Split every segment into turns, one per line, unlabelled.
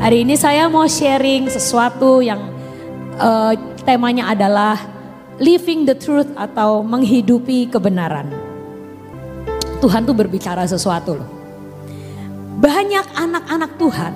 Hari ini saya mau sharing sesuatu yang temanya adalah living the truth atau menghidupi kebenaran. Tuhan tuh berbicara sesuatu loh. Banyak anak-anak Tuhan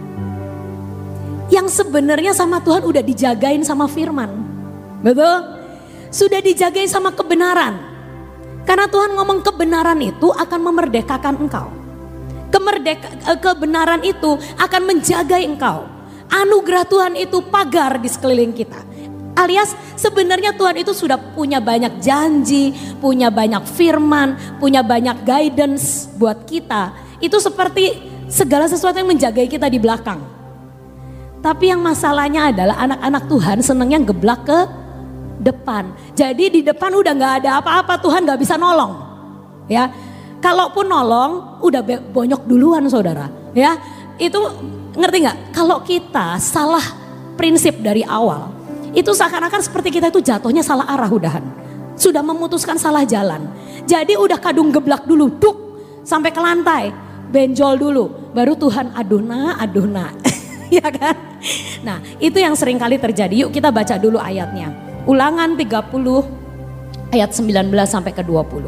yang sebenarnya sama Tuhan udah dijagain sama firman. Betul? Sudah dijagain sama kebenaran. Karena Tuhan ngomong kebenaran itu akan memerdekakan engkau. Kebenaran itu akan menjaga engkau. Anugerah Tuhan itu pagar di sekeliling kita. Alias sebenarnya Tuhan itu sudah punya banyak janji, punya banyak firman, punya banyak guidance buat kita. Itu seperti segala sesuatu yang menjaga kita di belakang. Tapi yang masalahnya adalah anak-anak Tuhan senangnya geblak ke depan. Jadi di depan udah gak ada apa-apa, Tuhan gak bisa nolong. Ya, kalaupun nolong udah bonyok duluan saudara. Ya, itu ngerti gak? Kalau kita salah prinsip dari awal, itu seakan-akan seperti kita itu jatuhnya salah arah udahan. Sudah memutuskan salah jalan. Jadi udah kadung geblak dulu, duk sampai ke lantai, benjol dulu. Baru Tuhan aduh nak. Ya kan? Nah itu yang sering kali terjadi. Yuk kita baca dulu ayatnya. Ulangan 30 ayat 19 sampai ke 20.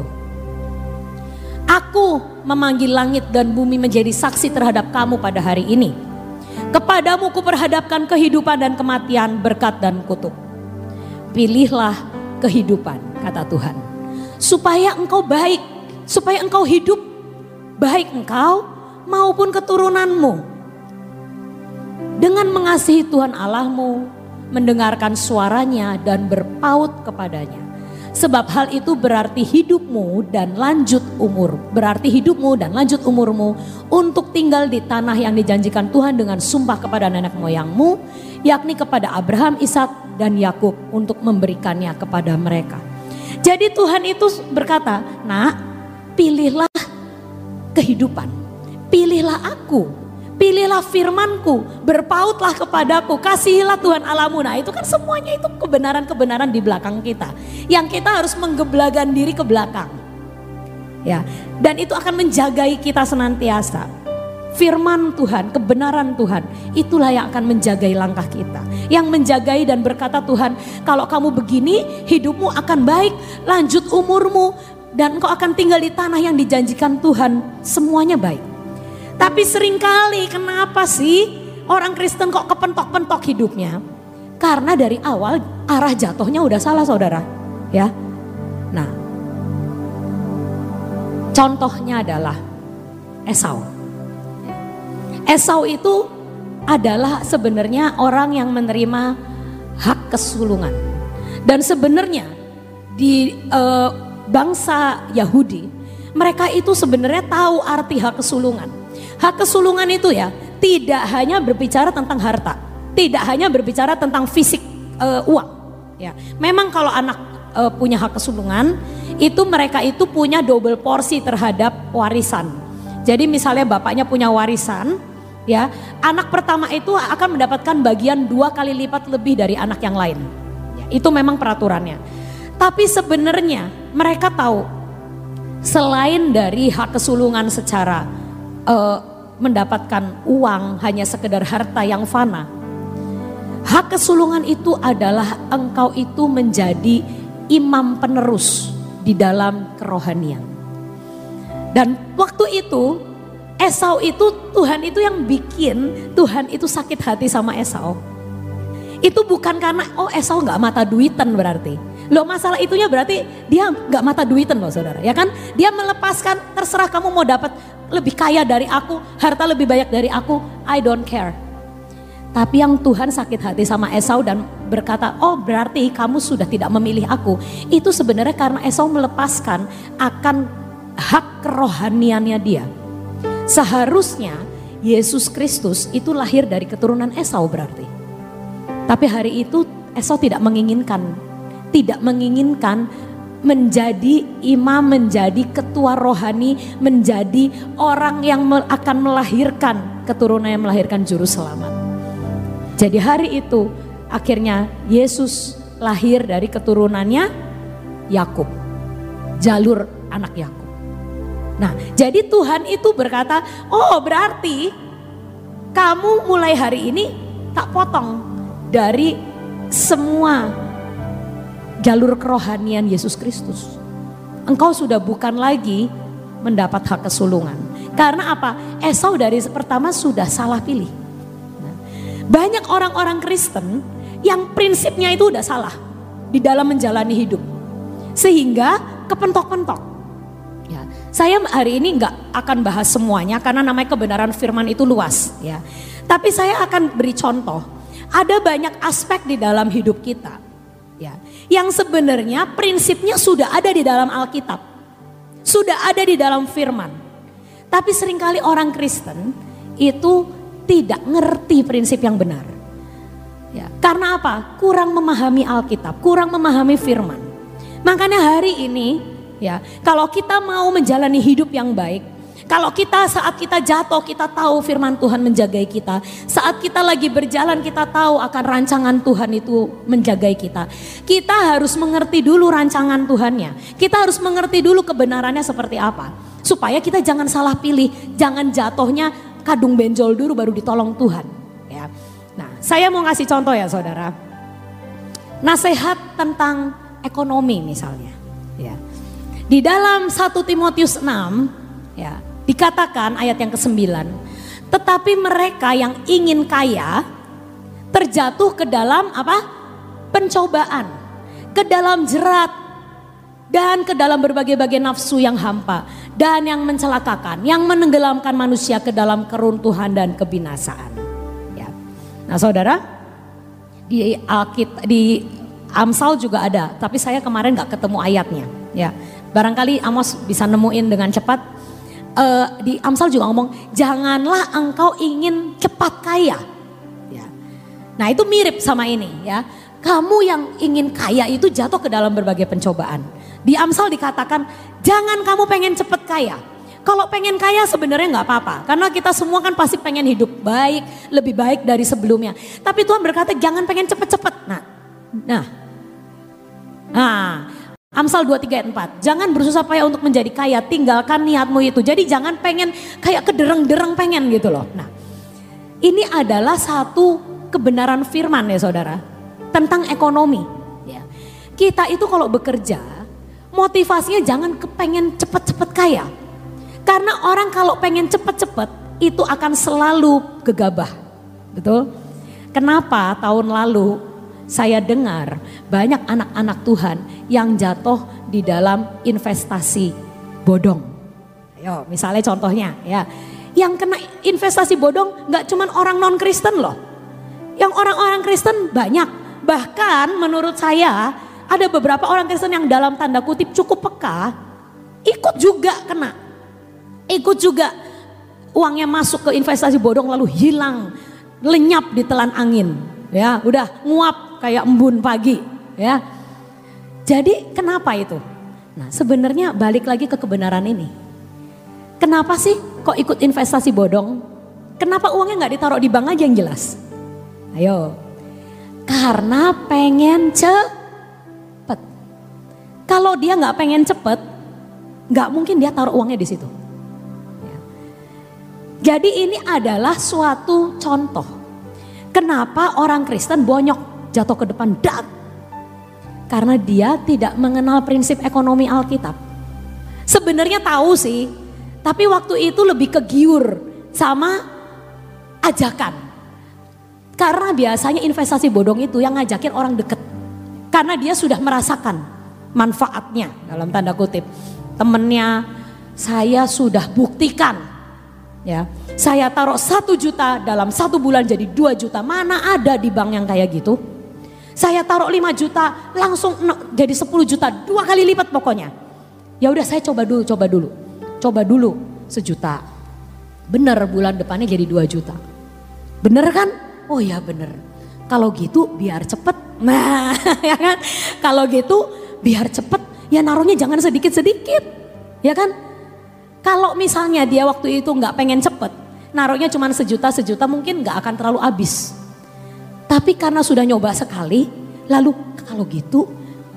Aku memanggil langit dan bumi menjadi saksi terhadap kamu pada hari ini. Kepadamu kuperhadapkan kehidupan dan kematian, berkat dan kutuk. Pilihlah kehidupan, kata Tuhan. Supaya engkau baik, supaya engkau hidup, baik engkau maupun keturunanmu. Dengan mengasihi Tuhan Allahmu, mendengarkan suaranya dan berpaut kepadanya. Sebab hal itu berarti hidupmu dan lanjut umur. Berarti hidupmu dan lanjut umurmu untuk tinggal di tanah yang dijanjikan Tuhan dengan sumpah kepada nenek moyangmu, yakni kepada Abraham, Ishak dan Yakub, untuk memberikannya kepada mereka. Jadi Tuhan itu berkata, nak, pilihlah kehidupan, pilihlah aku. Pilihlah firmanku, berpautlah kepadaku, kasihilah Tuhan Allahmu. Nah itu kan semuanya itu kebenaran-kebenaran di belakang kita. Yang kita harus menggeblagan diri ke belakang. Ya, dan itu akan menjagai kita senantiasa. Firman Tuhan, kebenaran Tuhan, itulah yang akan menjagai langkah kita. Yang menjagai dan berkata Tuhan, kalau kamu begini hidupmu akan baik, lanjut umurmu, dan engkau akan tinggal di tanah yang dijanjikan Tuhan, semuanya baik. Tapi seringkali kenapa sih orang Kristen kok kepentok-pentok hidupnya? Karena dari awal arah jatuhnya udah salah saudara. Ya. Nah, contohnya adalah Esau. Esau itu adalah sebenarnya orang yang menerima hak kesulungan. Dan sebenarnya di bangsa Yahudi, mereka itu sebenarnya tahu arti hak kesulungan. Hak kesulungan itu ya tidak hanya berbicara tentang harta, tidak hanya berbicara tentang fisik uang. Ya, memang kalau anak punya hak kesulungan, itu mereka itu punya double porsi terhadap warisan. Jadi misalnya bapaknya punya warisan, ya anak pertama itu akan mendapatkan bagian 2 kali lipat lebih dari anak yang lain. Ya, itu memang peraturannya. Tapi sebenarnya mereka tahu selain dari hak kesulungan secara mendapatkan uang hanya sekedar harta yang fana. Hak kesulungan itu adalah engkau itu menjadi imam penerus di dalam kerohanian. Dan waktu itu Esau itu Tuhan itu yang bikin Tuhan itu sakit hati sama Esau. Itu bukan karena Esau gak mata duitan berarti. Loh masalah itunya berarti dia gak mata duitan loh saudara. Ya kan dia melepaskan terserah kamu mau dapat lebih kaya dari aku, harta lebih banyak dari aku, I don't care. Tapi yang Tuhan sakit hati sama Esau dan berkata, oh berarti kamu sudah tidak memilih aku. Itu sebenarnya karena Esau melepaskan akan hak kerohaniannya dia. Seharusnya Yesus Kristus itu lahir dari keturunan Esau berarti. Tapi hari itu Esau tidak menginginkan menjadi imam, menjadi ketua rohani, menjadi orang yang akan melahirkan keturunan yang melahirkan juru selamat. Jadi hari itu akhirnya Yesus lahir dari keturunannya Yakub, jalur anak Yakub. Nah, jadi Tuhan itu berkata, oh berarti kamu mulai hari ini tak potong dari semua jalur kerohanian Yesus Kristus. Engkau sudah bukan lagi mendapat hak kesulungan. Karena apa? Esau dari pertama sudah salah pilih. Banyak orang-orang Kristen yang prinsipnya itu udah salah di dalam menjalani hidup, sehingga kepentok-pentok. Ya, saya hari ini nggak akan bahas semuanya karena namanya kebenaran firman itu luas. Ya, tapi saya akan beri contoh. Ada banyak aspek di dalam hidup kita, ya, yang sebenarnya prinsipnya sudah ada di dalam Alkitab, sudah ada di dalam firman. Tapi seringkali orang Kristen itu tidak ngerti prinsip yang benar. Ya, karena apa? Kurang memahami Alkitab, kurang memahami firman. Makanya hari ini, ya, kalau kita mau menjalani hidup yang baik, kalau kita saat kita jatuh kita tahu firman Tuhan menjagai kita, saat kita lagi berjalan kita tahu akan rancangan Tuhan itu menjagai kita. Kita harus mengerti dulu rancangan Tuhannya. Kita harus mengerti dulu kebenarannya seperti apa. Supaya kita jangan salah pilih, jangan jatuhnya kadung benjol dulu baru ditolong Tuhan. Ya. Nah, saya mau ngasih contoh ya saudara. Nasihat tentang ekonomi misalnya. Ya. Di dalam 1 Timotius 6, ya, dikatakan ayat yang ke-9. Tetapi mereka yang ingin kaya terjatuh ke dalam apa? Pencobaan, ke dalam jerat, dan ke dalam berbagai-bagai nafsu yang hampa dan yang mencelakakan, yang menenggelamkan manusia ke dalam keruntuhan dan kebinasaan. Ya. Nah saudara, di Amsal juga ada, tapi saya kemarin gak ketemu ayatnya. Ya, barangkali Amos bisa nemuin dengan cepat. Di Amsal juga ngomong, janganlah engkau ingin cepat kaya. Ya. Nah itu mirip sama ini ya. Kamu yang ingin kaya itu jatuh ke dalam berbagai pencobaan. Di Amsal dikatakan jangan kamu pengen cepet kaya. Kalau pengen kaya sebenarnya nggak apa-apa. Karena kita semua kan pasti pengen hidup baik, lebih baik dari sebelumnya. Tapi Tuhan berkata jangan pengen cepet-cepet. Nah, Amsal 2:3-4. Jangan bersusah payah untuk menjadi kaya, tinggalkan niatmu itu. Jadi jangan pengen kayak kedereng-dereng pengen gitu loh. Nah, ini adalah satu kebenaran firman ya saudara. Tentang ekonomi. Ya. Kita itu kalau bekerja, motivasinya jangan kepengen cepet-cepet kaya. Karena orang kalau pengen cepet-cepet itu akan selalu gegabah. Betul? Kenapa tahun lalu saya dengar banyak anak-anak Tuhan yang jatuh di dalam investasi bodong. Ayo, misalnya contohnya ya. Yang kena investasi bodong gak cuman orang non-Kristen loh. Yang orang-orang Kristen banyak. Bahkan menurut saya ada beberapa orang Kristen yang dalam tanda kutip cukup peka, ikut juga kena. Ikut juga uangnya masuk ke investasi bodong lalu hilang, lenyap di telan angin. Ya, udah nguap kayak embun pagi, ya. Jadi kenapa itu? Nah, sebenarnya balik lagi ke kebenaran ini. Kenapa sih kok ikut investasi bodong? Kenapa uangnya nggak ditaruh di bank aja yang jelas? Ayo. Karena pengen cepet. Kalau dia nggak pengen cepet, nggak mungkin dia taruh uangnya di situ. Ya. Jadi ini adalah suatu contoh. Kenapa orang Kristen bonyok jatuh ke depan dak? Karena dia tidak mengenal prinsip ekonomi Alkitab. Sebenarnya tahu sih, tapi waktu itu lebih kegiur sama ajakan. Karena biasanya investasi bodong itu yang ngajakin orang deket. Karena dia sudah merasakan manfaatnya dalam tanda kutip. Temennya saya sudah buktikan. Ya, saya taruh 1 juta dalam 1 bulan jadi 2 juta. Mana ada di bank yang kayak gitu. Saya taruh 5 juta langsung jadi 10 juta. 2 kali lipat pokoknya. Ya udah saya coba dulu 1 juta. Bener bulan depannya jadi 2 juta. Bener kan? Oh ya bener, kalau gitu biar cepet, nah ya kan, kalau gitu biar cepet ya naruhnya jangan sedikit-sedikit, ya kan. Kalau misalnya dia waktu itu nggak pengen cepet, naruhnya cuma sejuta mungkin nggak akan terlalu habis. Tapi karena sudah nyoba sekali, lalu kalau gitu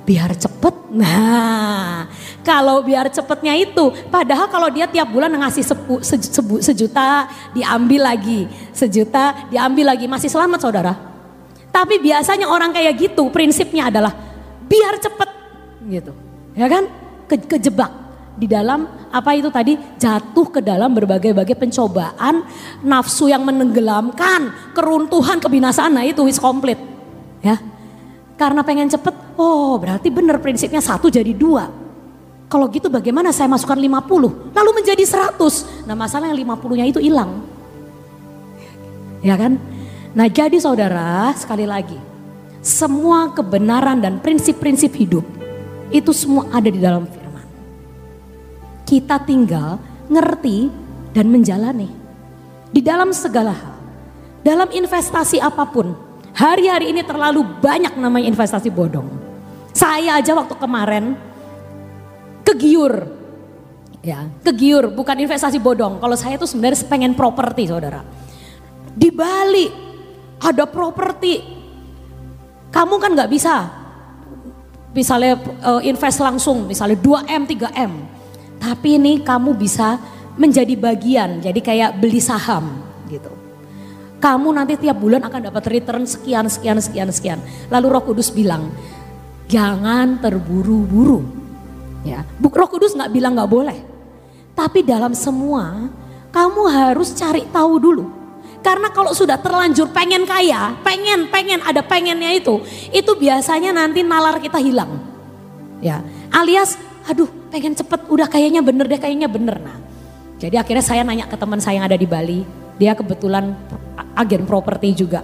biar cepet. Nah, kalau biar cepetnya itu, padahal kalau dia tiap bulan ngasih sejuta, diambil lagi, sejuta, diambil lagi, masih selamat saudara. Tapi biasanya orang kayak gitu prinsipnya adalah biar cepet gitu, ya kan? Kejebak di dalam apa itu tadi, jatuh ke dalam berbagai-bagai pencobaan, nafsu yang menenggelamkan, keruntuhan, kebinasaan. Nah itu wis komplit, ya. Karena pengen cepet, oh berarti benar prinsipnya 1 jadi 2. Kalau gitu bagaimana saya masukkan 50, lalu menjadi 100. Nah masalah yang 50-nya itu hilang. Ya kan? Nah jadi saudara, sekali lagi, semua kebenaran dan prinsip-prinsip hidup itu semua ada di dalam firman. Kita tinggal ngerti dan menjalani. Di dalam segala hal, dalam investasi apapun, hari-hari ini terlalu banyak namanya investasi bodong. Saya aja waktu kemarin kegiur, ya kegiur, bukan investasi bodong. Kalau saya tuh sebenarnya pengen properti saudara. Di Bali ada properti, kamu kan nggak bisa misalnya invest langsung misalnya 2M 3M, tapi ini kamu bisa menjadi bagian, jadi kayak beli saham gitu. Kamu nanti tiap bulan akan dapat return sekian. Lalu Roh Kudus bilang jangan terburu-buru, ya. Roh Kudus nggak bilang nggak boleh, tapi dalam semua kamu harus cari tahu dulu. Karena kalau sudah terlanjur pengen kaya, pengen ada pengennya itu biasanya nanti nalar kita hilang. Ya, alias aduh pengen cepet, udah kayaknya bener. Nah, jadi akhirnya saya nanya ke teman saya yang ada di Bali, dia kebetulan agen properti juga.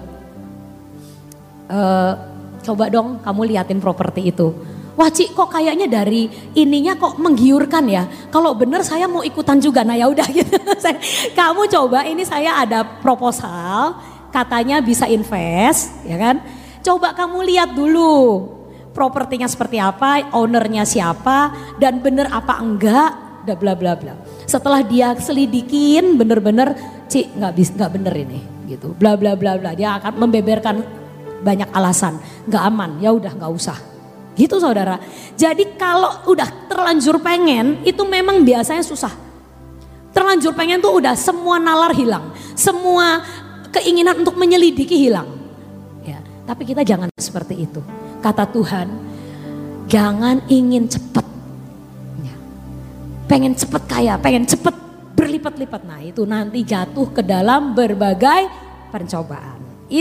Coba dong kamu liatin properti itu. Wah Ci, kok kayaknya dari ininya kok menggiurkan ya. Kalau bener saya mau ikutan juga. Nah ya udah gitu. Kamu coba, ini saya ada proposal, katanya bisa invest, ya kan? Coba kamu lihat dulu propertinya seperti apa, ownernya siapa, dan bener apa enggak, bla bla bla. Setelah dia selidikin bener-bener, Ci nggak bener ini, gitu. Bla bla bla bla. Dia akan membeberkan banyak alasan, nggak aman. Ya udah nggak usah. Gitu saudara. Jadi kalau udah terlanjur pengen itu memang biasanya susah. Terlanjur pengen tuh udah semua nalar hilang. Semua keinginan untuk menyelidiki hilang. Ya, tapi kita jangan seperti itu. Kata Tuhan, jangan ingin cepat. Ya. Pengen cepat kaya, pengen cepat berlipat-lipat. Nah itu nanti jatuh ke dalam berbagai pencobaan.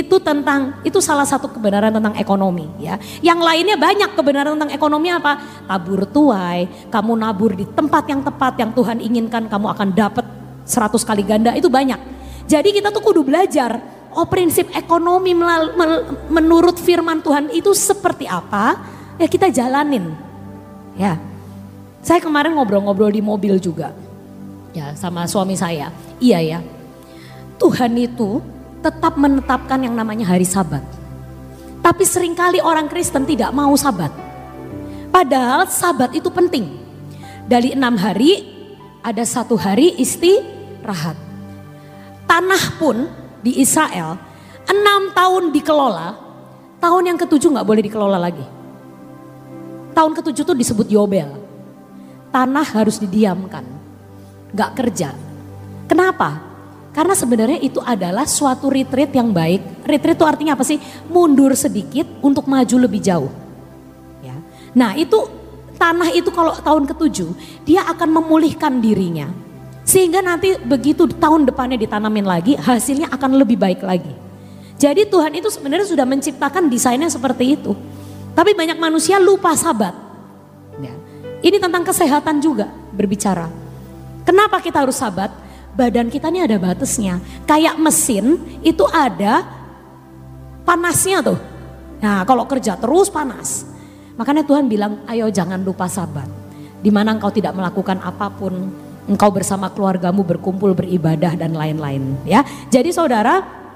Itu salah satu kebenaran tentang ekonomi ya. Yang lainnya banyak kebenaran tentang ekonomi apa? Tabur tuai, kamu nabur di tempat yang tepat yang Tuhan inginkan, kamu akan dapat 100 kali ganda, itu banyak. Jadi kita tuh kudu belajar, oh prinsip ekonomi menurut firman Tuhan itu seperti apa? Ya kita jalanin. Ya. Saya kemarin ngobrol-ngobrol di mobil juga. Ya sama suami saya. Iya ya. Tuhan itu tetap menetapkan yang namanya hari Sabat. Tapi seringkali orang Kristen tidak mau Sabat. Padahal Sabat itu penting. Dari 6 hari ada 1 hari istirahat. Tanah pun di Israel 6 tahun dikelola, tahun yang ke-7 gak boleh dikelola lagi. Tahun ke-7 itu disebut Yobel. Tanah harus didiamkan, gak kerja. Kenapa? Karena sebenarnya itu adalah suatu retreat yang baik. Retreat itu artinya apa sih? Mundur sedikit untuk maju lebih jauh. Ya. Nah itu tanah itu kalau tahun ke-7 dia akan memulihkan dirinya. Sehingga nanti begitu tahun depannya ditanamin lagi hasilnya akan lebih baik lagi. Jadi Tuhan itu sebenarnya sudah menciptakan desainnya seperti itu. Tapi banyak manusia lupa Sabat. Ya. Ini tentang kesehatan juga berbicara. Kenapa kita harus Sabat? Badan kita ini ada batasnya. Kayak mesin itu ada panasnya tuh. Nah kalau kerja terus panas. Makanya Tuhan bilang ayo jangan lupa Sabat. Dimana engkau tidak melakukan apapun. Engkau bersama keluargamu berkumpul beribadah dan lain-lain. Ya. Jadi saudara,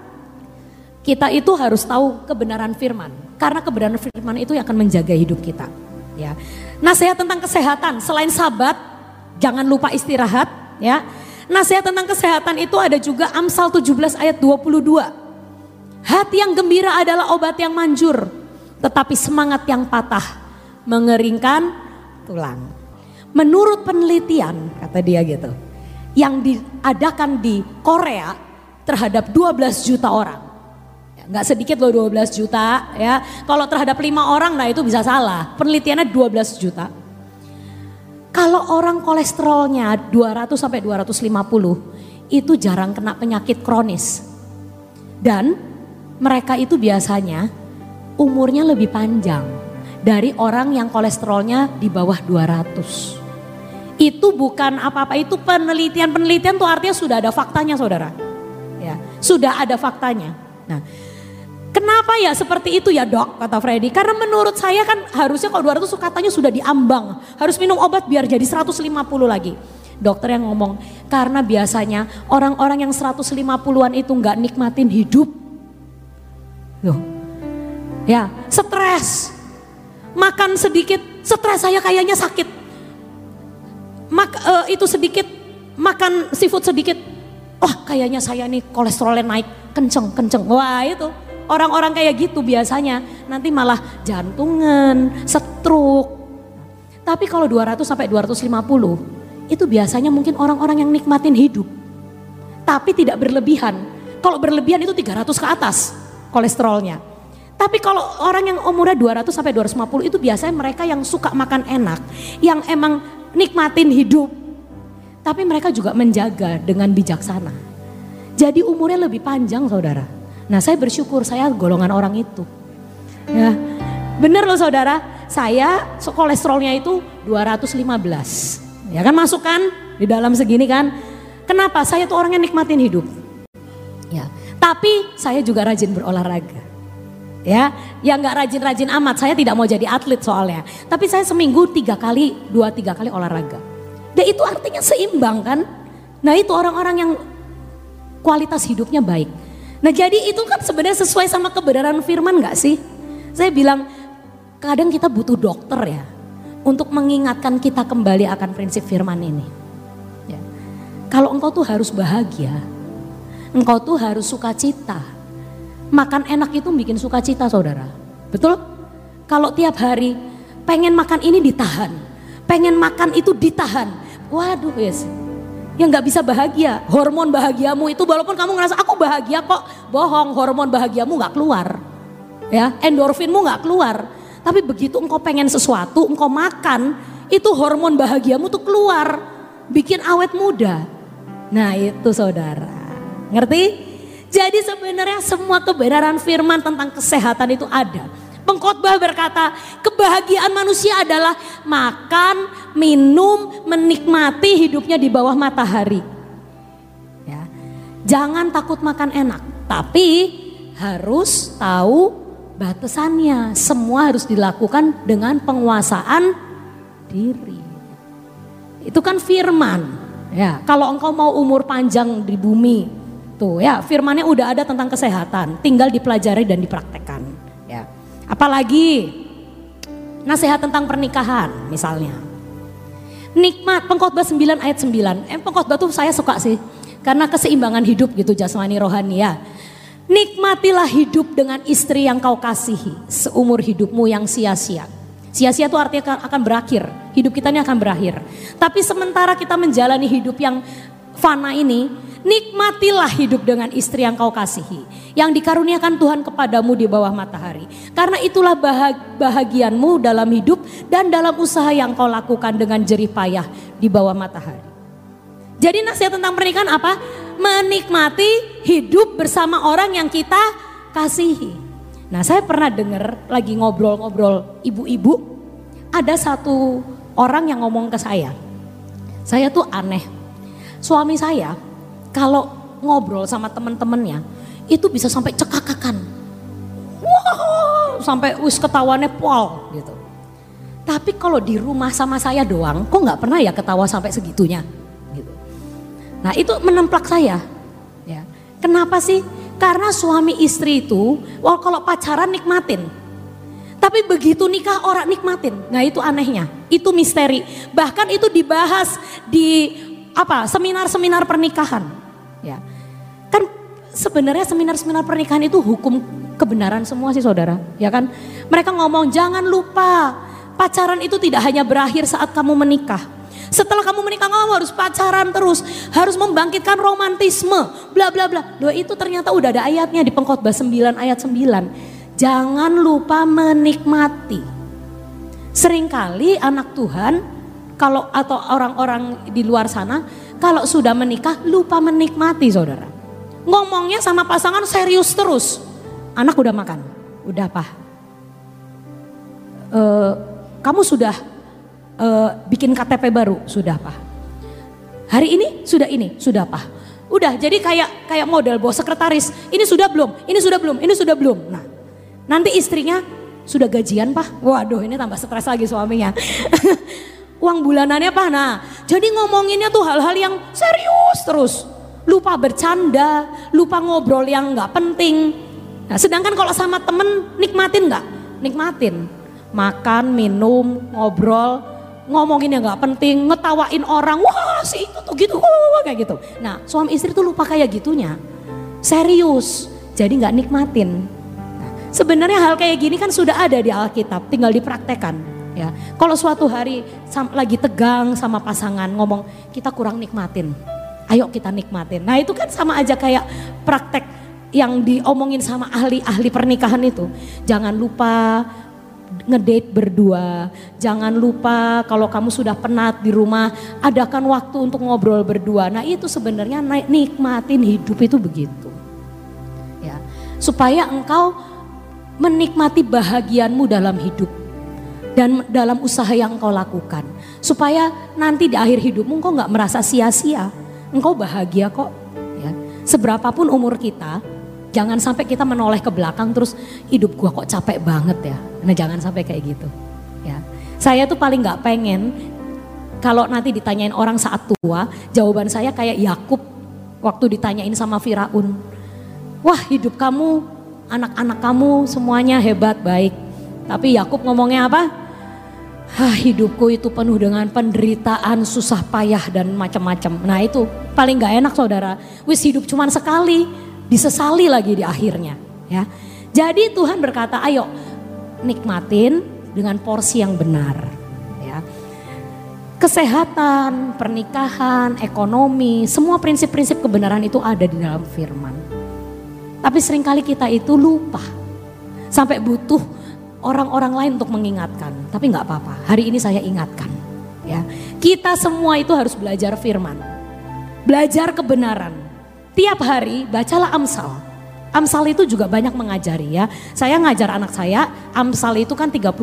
kita itu harus tahu kebenaran firman. Karena kebenaran firman itu yang akan menjaga hidup kita. Ya. Nasihat tentang kesehatan selain Sabat, jangan lupa istirahat. Ya. Nasihat tentang kesehatan itu ada juga Amsal 17 ayat 22. Hati yang gembira adalah obat yang manjur, tetapi semangat yang patah mengeringkan tulang. Menurut penelitian, kata dia gitu, yang diadakan di Korea terhadap 12 juta orang. Nggak sedikit loh 12 juta ya. Kalau terhadap 5 orang nah itu bisa salah. Penelitiannya 12 juta. Kalau orang kolesterolnya 200 sampai 250 itu jarang kena penyakit kronis. Dan mereka itu biasanya umurnya lebih panjang dari orang yang kolesterolnya di bawah 200. Itu bukan apa-apa, itu penelitian tuh artinya sudah ada faktanya saudara. Ya, sudah ada faktanya. Nah, kenapa ya seperti itu ya dok, kata Freddy. Karena menurut saya kan harusnya kalau 200 katanya sudah diambang. Harus minum obat biar jadi 150 lagi. Dokter yang ngomong, karena biasanya orang-orang yang 150-an itu gak nikmatin hidup. Loh, ya stres. Makan sedikit, stres saya kayaknya sakit. Itu sedikit, makan seafood sedikit, kayaknya saya nih kolesterolnya naik kenceng. Wah itu orang-orang kayak gitu biasanya nanti malah jantungan, stroke. Tapi kalau 200 sampai 250 itu biasanya mungkin orang-orang yang nikmatin hidup. Tapi tidak berlebihan. Kalau berlebihan itu 300 ke atas kolesterolnya. Tapi kalau orang yang umurnya 200 sampai 250 itu biasanya mereka yang suka makan enak, yang emang nikmatin hidup. Tapi mereka juga menjaga dengan bijaksana. Jadi umurnya lebih panjang saudara. Nah saya bersyukur saya golongan orang itu. Ya, bener loh saudara, saya kolesterolnya itu 215. Ya kan masuk kan di dalam segini kan. Kenapa? Saya tuh orangnya nikmatin hidup. Ya, tapi saya juga rajin berolahraga. Ya, yang nggak rajin-rajin amat, saya tidak mau jadi atlet soalnya. Tapi saya seminggu 2-3 kali olahraga. Dan itu artinya seimbang kan. Nah itu orang-orang yang kualitas hidupnya baik. Nah jadi itu kan sebenarnya sesuai sama kebenaran firman gak sih? Saya bilang kadang kita butuh dokter ya. Untuk mengingatkan kita kembali akan prinsip firman ini. Ya. Kalau engkau tuh harus bahagia. Engkau tuh harus sukacita. Makan enak itu bikin sukacita saudara. Betul? Kalau tiap hari pengen makan ini ditahan. Pengen makan itu ditahan. Waduh yes. Yang gak bisa bahagia. Hormon bahagiamu itu walaupun kamu ngerasa aku bahagia kok. Bohong, hormon bahagiamu gak keluar. Ya, endorfinmu gak keluar. Tapi begitu engkau pengen sesuatu, engkau makan. Itu hormon bahagiamu tuh keluar. Bikin awet muda. Nah itu saudara. Ngerti? Jadi sebenarnya semua kebenaran firman tentang kesehatan itu ada. Pengkhotbah berkata kebahagiaan manusia adalah makan, minum, menikmati hidupnya di bawah matahari. Ya. Jangan takut makan enak, tapi harus tahu batasannya. Semua harus dilakukan dengan penguasaan diri. Itu kan firman. Ya, kalau engkau mau umur panjang di bumi. Tuh ya firmannya udah ada tentang kesehatan, tinggal dipelajari dan dipraktekkan. Ya. Apalagi nasihat tentang pernikahan misalnya. Nikmat Pengkhotbah 9 ayat 9. Pengkhotbah tuh saya suka sih. Karena keseimbangan hidup gitu jasmani rohani ya. Nikmatilah hidup dengan istri yang kau kasihi seumur hidupmu yang sia-sia. Sia-sia itu artinya akan berakhir. Hidup kita ini akan berakhir. Tapi sementara kita menjalani hidup yang fana ini, nikmatilah hidup dengan istri yang kau kasihi, yang dikaruniakan Tuhan kepadamu di bawah matahari. Karena itulah bahagianmu dalam hidup dan dalam usaha yang kau lakukan dengan jerih payah di bawah matahari. Jadi nasihat tentang pernikahan apa? Menikmati hidup bersama orang yang kita kasihi. Nah saya pernah dengar lagi ngobrol-ngobrol ibu-ibu, ada satu orang yang ngomong ke saya tuh aneh. Suami saya kalau ngobrol sama teman-temannya itu bisa sampai cekakakan. Wow, sampai ketawaannya pol gitu. Tapi kalau di rumah sama saya doang, kok nggak pernah ya ketawa sampai segitunya gitu. Nah itu menemplak saya. Ya. Kenapa sih? Karena suami istri itu, kalau pacaran nikmatin. Tapi begitu nikah orang nikmatin. Nah itu anehnya, itu misteri. Bahkan itu dibahas di seminar-seminar pernikahan. Ya. Kan sebenarnya seminar-seminar pernikahan itu hukum kebenaran semua sih saudara. Ya kan? Mereka ngomong jangan lupa Pacaran itu tidak hanya berakhir saat kamu menikah. Setelah kamu menikah kamu harus pacaran terus, harus membangkitkan romantisme, bla bla bla. Loh itu ternyata udah ada ayatnya di Pengkhotbah 9 ayat 9. Jangan lupa menikmati. Seringkali anak Tuhan atau orang-orang di luar sana kalau sudah menikah lupa menikmati, saudara. Ngomongnya sama pasangan serius terus. Anak udah makan, udah Pak. Kamu sudah bikin KTP baru, sudah Pak. Hari ini, sudah Pak. Udah, jadi kayak model bos sekretaris. Ini sudah belum, ini sudah belum, ini sudah belum. Nah, nanti istrinya sudah gajian Pak. Waduh, ini tambah stres lagi suaminya. Uang bulanannya Pak. Nah, jadi ngomonginnya tuh hal-hal yang serius terus. Lupa bercanda, lupa ngobrol yang nggak penting. Nah, sedangkan kalau sama temen nikmatin nggak? Nikmatin. Makan, minum, ngobrol, ngomongin yang gak penting, ngetawain orang, wah si itu tuh gitu, kayak gitu. Nah suami istri tuh lupa kayak gitunya, serius, jadi gak nikmatin. Nah, sebenarnya hal kayak gini kan sudah ada di Alkitab, tinggal dipraktekan. Ya, kalau suatu hari lagi tegang sama pasangan ngomong kita kurang nikmatin, ayo kita nikmatin. Nah itu kan sama aja kayak praktek yang diomongin sama ahli-ahli pernikahan itu. Jangan lupa ngedate berdua, jangan lupa kalau kamu sudah penat di rumah, adakan waktu untuk ngobrol berdua. Nah itu sebenarnya nikmatin hidup itu begitu. Ya, supaya engkau menikmati bahagianmu dalam hidup dan dalam usaha yang engkau lakukan. Supaya nanti di akhir hidupmu engkau gak merasa sia-sia, engkau bahagia kok. Ya, seberapapun umur kita, jangan sampai kita menoleh ke belakang terus hidup gua kok capek banget ya. Nah jangan sampai kayak gitu. Ya, saya tuh paling nggak pengen kalau nanti ditanyain orang saat tua, jawaban saya kayak Yakub waktu ditanyain sama Firaun. Wah hidup kamu, anak-anak kamu semuanya hebat baik. Tapi Yakub ngomongnya apa? Hidupku itu penuh dengan penderitaan, susah payah dan macam-macam. Nah itu paling nggak enak saudara. Wis hidup cuman sekali. Disesali lagi di akhirnya ya. Jadi Tuhan berkata ayo nikmatin dengan porsi yang benar ya. Kesehatan, pernikahan, ekonomi, semua prinsip-prinsip kebenaran itu ada di dalam firman. Tapi seringkali kita itu lupa. Sampai butuh orang-orang lain untuk mengingatkan. Tapi gak apa-apa, hari ini saya ingatkan ya. Kita semua itu harus belajar firman. Belajar kebenaran. Tiap hari bacalah Amsal. Amsal itu juga banyak mengajari ya. Saya ngajar anak saya, Amsal itu kan 31.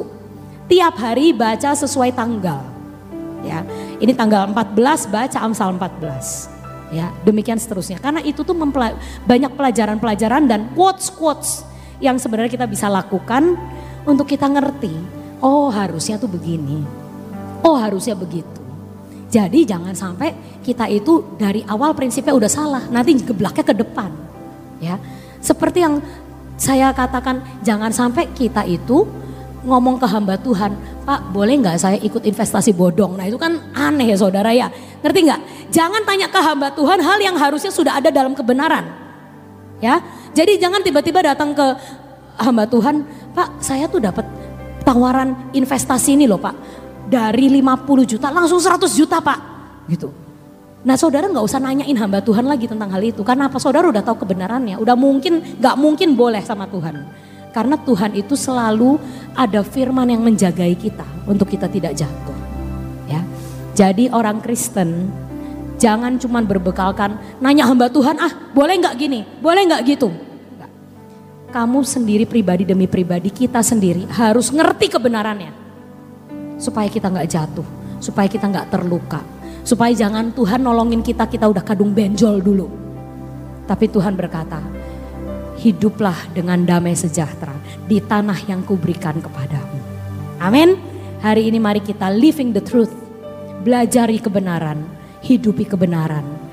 Tiap hari baca sesuai tanggal. Ya, ini tanggal 14 baca Amsal 14. Ya, demikian seterusnya. Karena itu tuh banyak pelajaran-pelajaran dan quotes-quotes yang sebenarnya kita bisa lakukan untuk kita ngerti. Oh, harusnya tuh begini. Oh, harusnya begitu. Jadi jangan sampai kita itu dari awal prinsipnya udah salah, nanti geblaknya ke depan. Ya, seperti yang saya katakan, jangan sampai kita itu ngomong ke hamba Tuhan, Pak boleh nggak saya ikut investasi bodong? Nah itu kan aneh ya saudara ya, ngerti nggak? Jangan tanya ke hamba Tuhan hal yang harusnya sudah ada dalam kebenaran. Ya, jadi jangan tiba-tiba datang ke hamba Tuhan, Pak saya tuh dapat tawaran investasi ini loh Pak. Dari 50 juta langsung 100 juta Pak gitu. Nah saudara gak usah nanyain hamba Tuhan lagi tentang hal itu. Karena apa? Saudara udah tahu kebenarannya. Udah gak mungkin boleh sama Tuhan. Karena Tuhan itu selalu ada firman yang menjagai kita untuk kita tidak jatuh. Ya. Jadi orang Kristen jangan cuman berbekalkan nanya hamba Tuhan, boleh gak gini, boleh gak gitu. Enggak. Kamu sendiri pribadi demi pribadi, kita sendiri harus ngerti kebenarannya. Supaya kita gak jatuh, supaya kita gak terluka. Supaya jangan Tuhan nolongin kita udah kadung benjol dulu. Tapi Tuhan berkata, hiduplah dengan damai sejahtera di tanah yang kuberikan kepadamu. Amin. Hari ini mari kita living the truth. Belajari kebenaran, hidupi kebenaran.